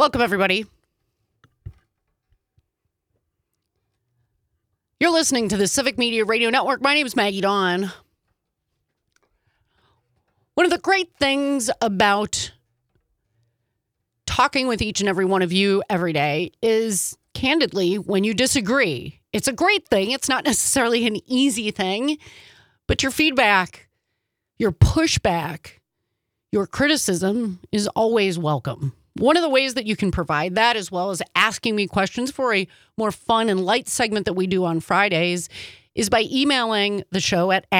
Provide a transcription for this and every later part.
Welcome, everybody. You're listening to the Civic Media Radio Network. My name is Maggie Dawn. One of the great things about talking with each and every one of you every day is, candidly, when you disagree. It's a great thing. It's not necessarily an easy thing, but your feedback, your pushback, your criticism is always welcome. One of the ways that you can provide that, as well as asking me questions for a more fun and light segment that we do on Fridays, is by emailing the show at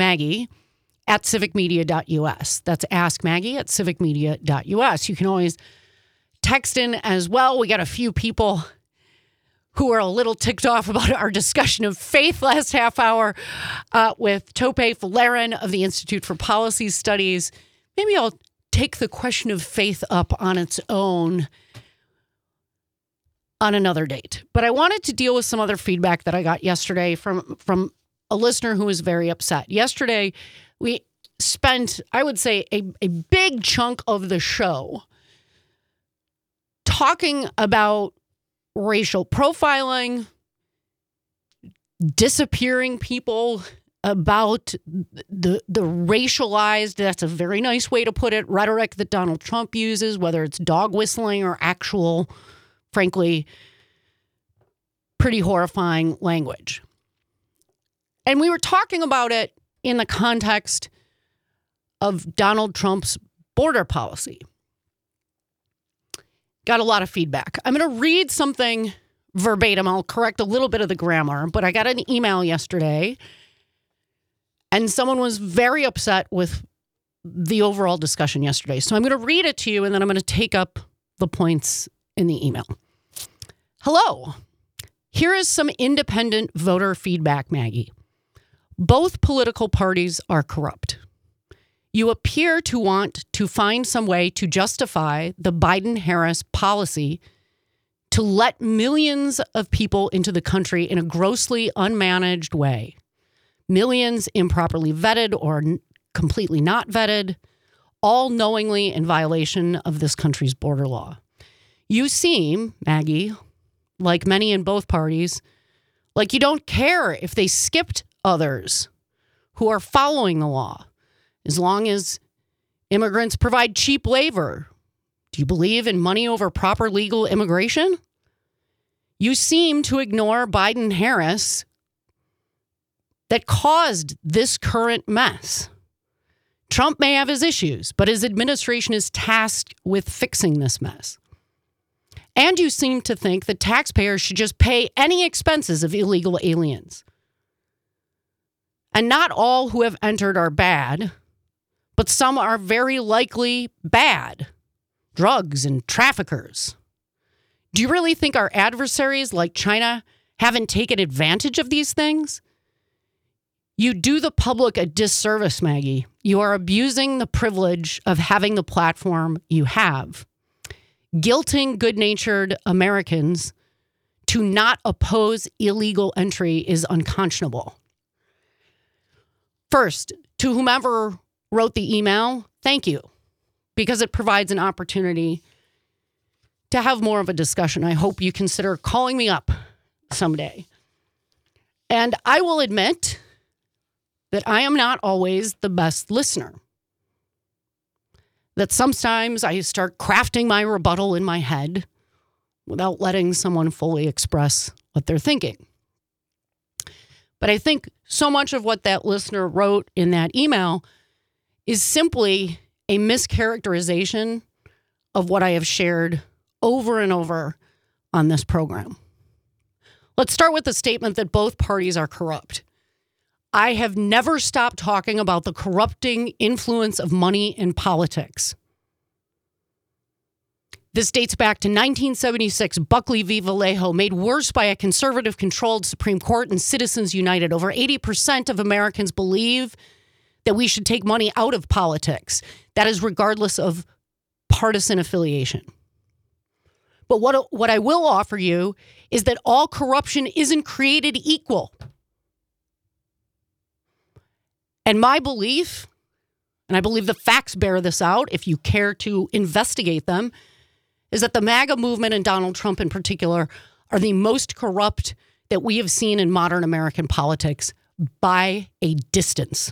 askmaggie@civicmedia.us. That's askmaggie@civicmedia.us. You can always text in as well. We got a few people who are a little ticked off about our discussion of faith last half hour with Tope Falarin of the Institute for Policy Studies. Maybe I'll take the question of faith up on its own on another date. But I wanted to deal with some other feedback that I got yesterday from a listener who was very upset. Yesterday, we spent, I would say, a big chunk of the show talking about racial profiling, disappearing people, about the racialized, that's a very nice way to put it, rhetoric that Donald Trump uses, whether it's dog whistling or actual, frankly, pretty horrifying language. And we were talking about it in the context of Donald Trump's border policy. Got a lot of feedback. I'm going to read something verbatim. I'll correct a little bit of the grammar, but I got an email yesterday and someone was very upset with the overall discussion yesterday. So I'm going to read it to you, and then I'm going to take up the points in the email. Hello. Here is some independent voter feedback, Maggie. Both political parties are corrupt. You appear to want to find some way to justify the Biden-Harris policy to let millions of people into the country in a grossly unmanaged way. Millions improperly vetted or completely not vetted, all knowingly in violation of this country's border law. You seem, Maggie, like many in both parties, like you don't care if they skipped others who are following the law, as long as immigrants provide cheap labor. Do you believe in money over proper legal immigration? You seem to ignore Biden-Harris that caused this current mess. Trump may have his issues, but his administration is tasked with fixing this mess. And you seem to think that taxpayers should just pay any expenses of illegal aliens. And not all who have entered are bad, but some are very likely bad. Drugs and traffickers. Do you really think our adversaries like China haven't taken advantage of these things? You do the public a disservice, Maggie. You are abusing the privilege of having the platform you have. Guilting good-natured Americans to not oppose illegal entry is unconscionable. First, to whomever wrote the email, thank you, because it provides an opportunity to have more of a discussion. I hope you consider calling me up someday. And I will admit that I am not always the best listener. That sometimes I start crafting my rebuttal in my head without letting someone fully express what they're thinking. But I think so much of what that listener wrote in that email is simply a mischaracterization of what I have shared over and over on this program. Let's start with the statement that both parties are corrupt. I have never stopped talking about the corrupting influence of money in politics. This dates back to 1976, Buckley v. Vallejo, made worse by a conservative-controlled Supreme Court and Citizens United. Over 80% of Americans believe that we should take money out of politics. That is regardless of partisan affiliation. But what I will offer you is that all corruption isn't created equal. And my belief, and I believe the facts bear this out if you care to investigate them, is that the MAGA movement and Donald Trump in particular are the most corrupt that we have seen in modern American politics by a distance.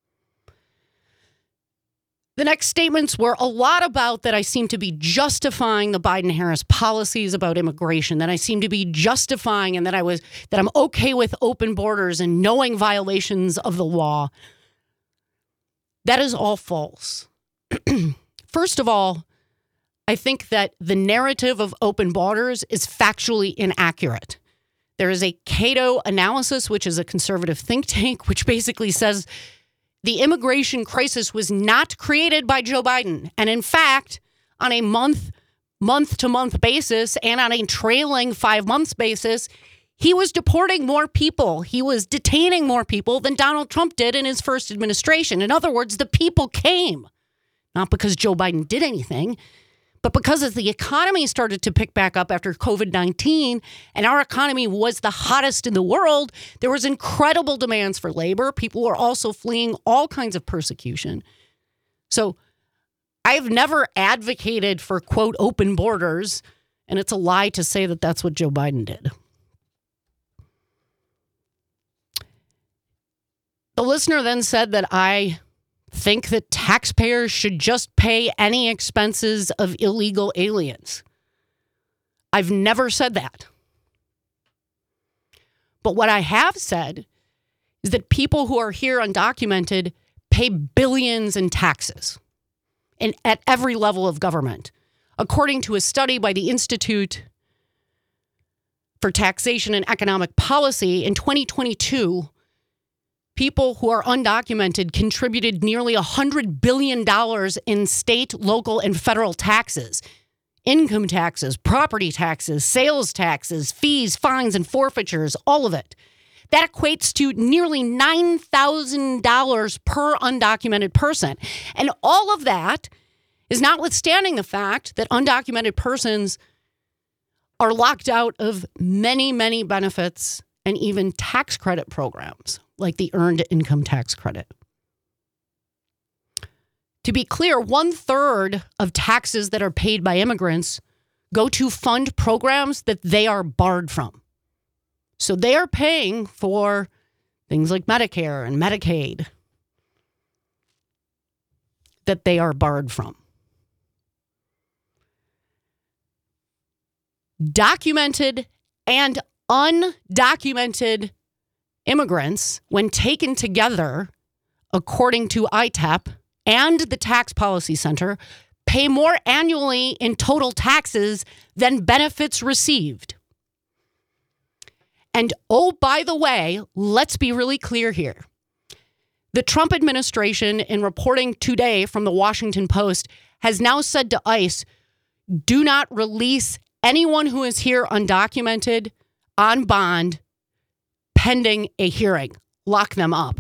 The next statements were a lot about that I seem to be justifying the Biden-Harris policies about immigration, that I seem to be justifying and that I'm okay with open borders and knowing violations of the law. That is all false. First of all, I think that the narrative of open borders is factually inaccurate. There is a Cato analysis, which is a conservative think tank, which basically says the immigration crisis was not created by Joe Biden. And in fact, on a month-to-month basis and on a trailing 5 months basis, he was deporting more people. He was detaining more people than Donald Trump did in his first administration. In other words, the people came, not because Joe Biden did anything, but because as the economy started to pick back up after COVID-19 and our economy was the hottest in the world, there was incredible demands for labor. People were also fleeing all kinds of persecution. So I've never advocated for, quote, open borders, and it's a lie to say that that's what Joe Biden did. The listener then said that I think that taxpayers should just pay any expenses of illegal aliens. I've never said that. But what I have said is that people who are here undocumented pay billions in taxes and at every level of government. According to a study by the Institute for Taxation and Economic Policy, in 2022, people who are undocumented contributed nearly $100 billion in state, local, and federal taxes, income taxes, property taxes, sales taxes, fees, fines, and forfeitures, all of it. That equates to nearly $9,000 per undocumented person. And all of that is notwithstanding the fact that undocumented persons are locked out of many, many benefits and even tax credit programs, like the Earned Income Tax Credit. To be clear, 1/3 of taxes that are paid by immigrants go to fund programs that they are barred from. So they are paying for things like Medicare and Medicaid that they are barred from. Documented and undocumented immigrants, when taken together, according to ITEP and the Tax Policy Center, pay more annually in total taxes than benefits received. And oh, by the way, let's be really clear here. The Trump administration, in reporting today from the Washington Post, has now said to ICE, do not release anyone who is here undocumented on bond pending a hearing. Lock them up.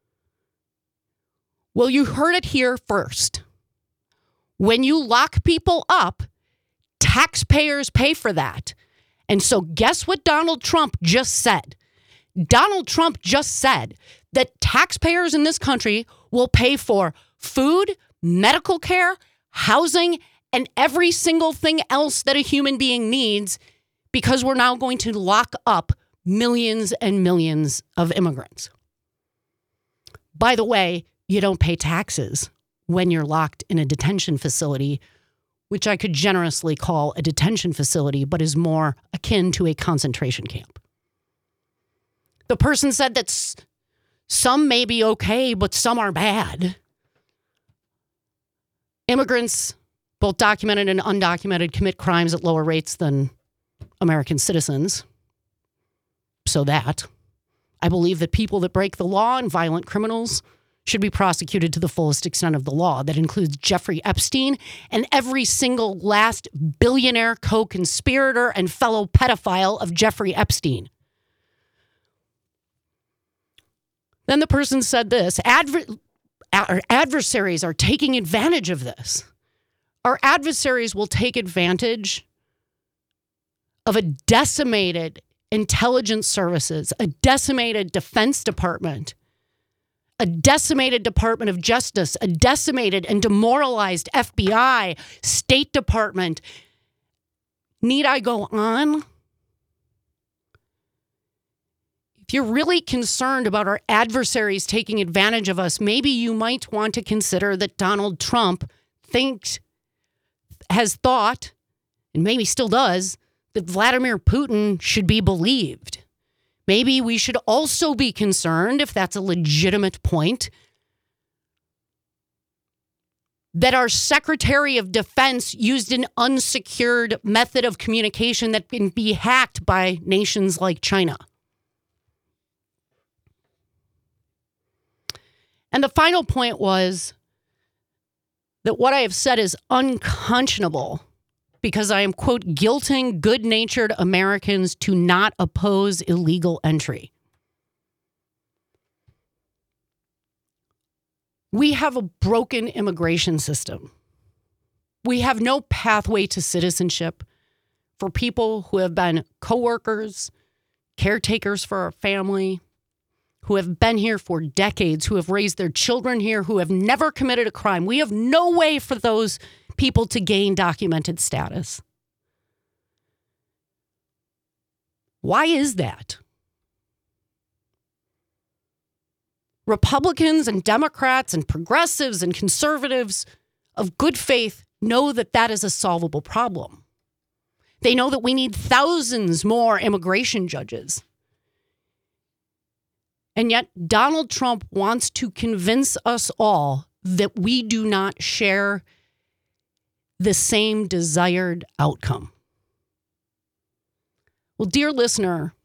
Well, you heard it here first. When you lock people up, taxpayers pay for that. And so guess what Donald Trump just said? Donald Trump just said that taxpayers in this country will pay for food, medical care, housing, and every single thing else that a human being needs because we're now going to lock up millions and millions of immigrants. By the way, you don't pay taxes when you're locked in a detention facility, which I could generously call a detention facility, but is more akin to a concentration camp. The person said that some may be okay, but some are bad. Immigrants, both documented and undocumented, commit crimes at lower rates than American citizens. So that I believe that people that break the law and violent criminals should be prosecuted to the fullest extent of the law. That includes Jeffrey Epstein and every single last billionaire co-conspirator and fellow pedophile of Jeffrey Epstein. Then the person said this, our adversaries are taking advantage of this. Our adversaries will take advantage of a decimated intelligence services, a decimated Defense Department, a decimated Department of Justice, a decimated and demoralized FBI, State Department, Need I go on? If you're really concerned about our adversaries taking advantage of us, maybe you might want to consider that Donald Trump has thought, and maybe still does, that Vladimir Putin should be believed. Maybe we should also be concerned, if that's a legitimate point, that our Secretary of Defense used an unsecured method of communication that can be hacked by nations like China. And the final point was that what I have said is unconscionable because I am, quote, guilting good-natured Americans to not oppose illegal entry. We have a broken immigration system. We have no pathway to citizenship for people who have been coworkers, caretakers for our family, who have been here for decades, who have raised their children here, who have never committed a crime. We have no way for those people to gain documented status. Why is that? Republicans and Democrats and progressives and conservatives of good faith know that that is a solvable problem. They know that we need thousands more immigration judges. And yet Donald Trump wants to convince us all that we do not share the same desired outcome. Well, dear listener,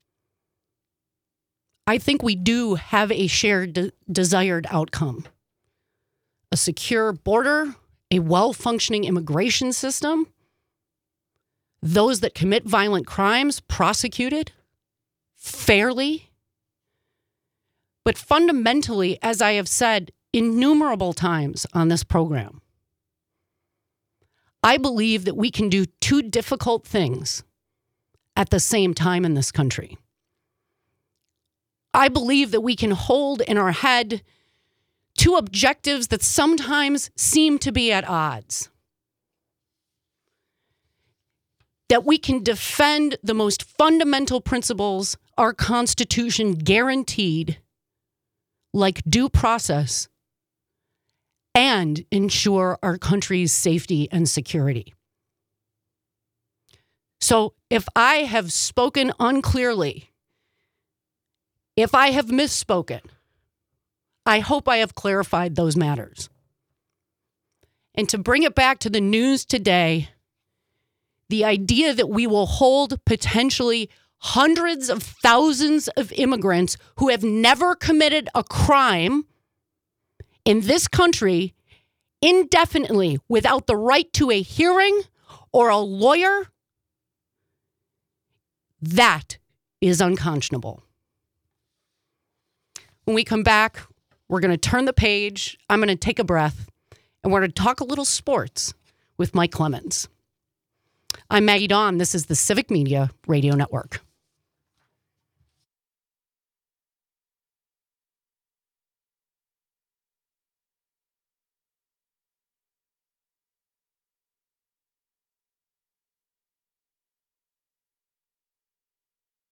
I think we do have a shared desired outcome. A secure border, a well-functioning immigration system, those that commit violent crimes prosecuted fairly. But fundamentally, as I have said innumerable times on this program, I believe that we can do two difficult things at the same time in this country. I believe that we can hold in our head two objectives that sometimes seem to be at odds. That we can defend the most fundamental principles our Constitution guaranteed, like due process, and ensure our country's safety and security. So if I have spoken unclearly, if I have misspoken, I hope I have clarified those matters. And to bring it back to the news today, the idea that we will hold potentially hundreds of thousands of immigrants who have never committed a crime in this country indefinitely without the right to a hearing or a lawyer, that is unconscionable. When we come back, we're going to turn the page. I'm going to take a breath, and we're going to talk a little sports with Mike Clemens. I'm Maggie Dawn. This is the Civic Media Radio Network.